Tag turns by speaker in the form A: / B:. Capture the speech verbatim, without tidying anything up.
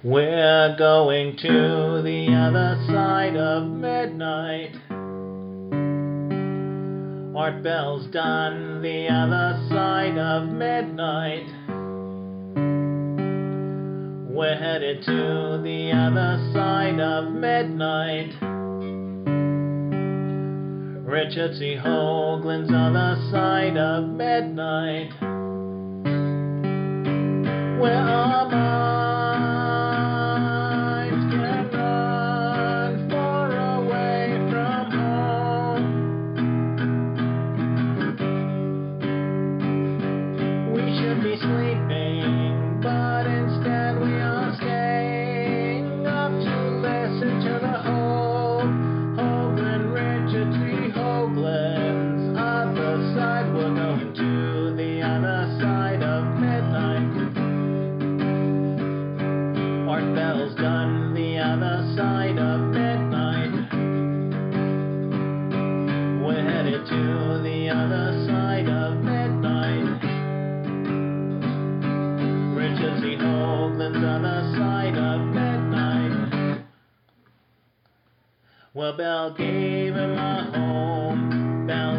A: We're going to the other side of midnight. Art Bell's done the other side of midnight. We're headed to the other side of midnight. Richard C. Hoagland's other side of midnight. Where our minds can run far away from home. We should be sleeping, but instead we are staying up to listen to the Ho- Hoagland, Richard C. Hoagland's other side. We're going to the other side of midnight. Art Bell's done the other side of midnight. We're headed to the other side of midnight. Richard C. Hoagland's other side of midnight. Well, Bell gave him a home. Bell